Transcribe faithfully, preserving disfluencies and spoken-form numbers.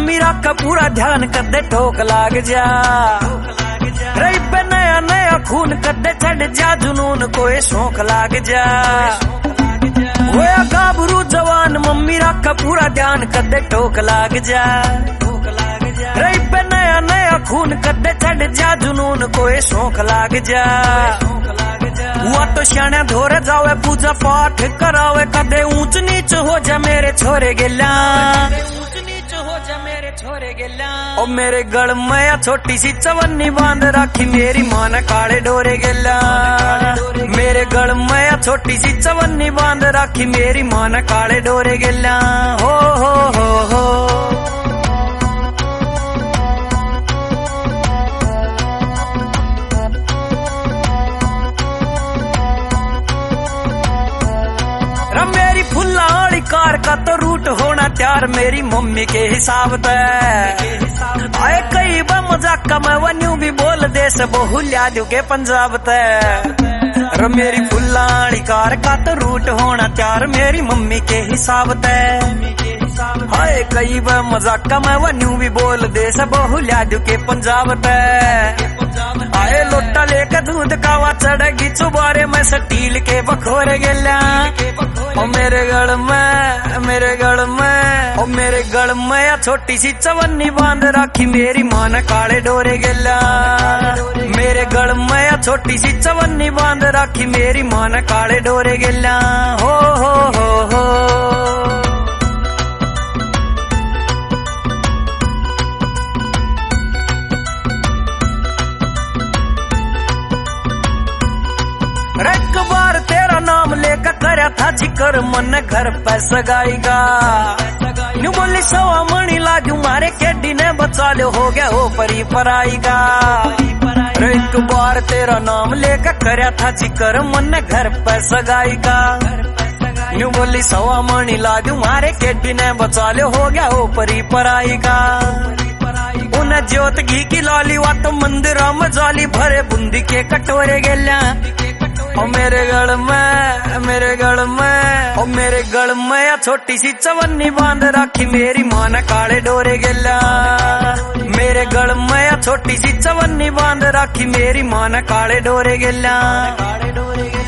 Mummy रख पूरा ध्यान कदे ठोक लाग जा रही पे नया नया खून कदे छड़ जा जुनून कोई शौक लाग जा होया गाभरू जवान मम्मी रख पूरा ध्यान कदे ठोक लाग जा रही पे नया नया खून कदे छड़ जा जुनून कोई शौक लाग जा हुआ तो श्याणा धोरे जावे पूजा पाठ करावे कदे ऊंच नीच हो जा मेरे छोरे गेला ओ मेरे गल में छोटी सी चवन्नी बांध राखी मेरी मां ने काले डोरे गेला मेरे गल में छोटी सी चवन्नी बांध राखी मेरी मां ने काले डोरे गेला हो हो हो हो मेरी फुल्ला वाली कार का तो रूट होना तैयार मेरी मम्मी के हिसाब से आए कई बार मजाक में वन्यू भी बोल दे से बहु लिया दू के पंजाब ते मेरी फुल्ला वाली कार का तो रूट होना तैयार मेरी मम्मी के हिसाब से आए कई बार मजाक में वन्यू भी बोल दे से बहु लिया दू के पंजाब ते आए लोटा लेकर दूध कावा चढ़ेगी चुबारे में स्टील के बखोरे गेला ओ मेरे गल में मेरे गल में ओ मेरे गल में छोटी सी चवन्नी बांध राखी मेरी मां ने काले डोरे गेला मेरे गल में छोटी सी चवन्नी बांध राखी मेरी मां ने काले डोरे गेला हो हो हो हो एक बार तेरा नाम लेकर करया था जिक्र मन घर पे सगाईगा न्यू बोली सवा मणि लाजू मारे केडी ने बचा लो हो गया हो परी पराईगा एक बार तेरा नाम लेकर करया था जिक्र मन घर पे सगाईगा न्यू बोली सवा मणि लाजू मारे केडी ने बचा लो हो गया हो परी पराईगा उन्हें ज्योत घी की लाली वा तो मंदिरा में जाली भरे बूंदी के कटोरे गेल्या ओ मेरे गल में मेरे गल में ओ मेरे गल में छोटी सी चवन्नी बांध राखी मेरी मां ने काले डोरे गेला मेरे गल में छोटी सी चवन्नी बांध राखी मेरी मां ने काले डोरे गेला।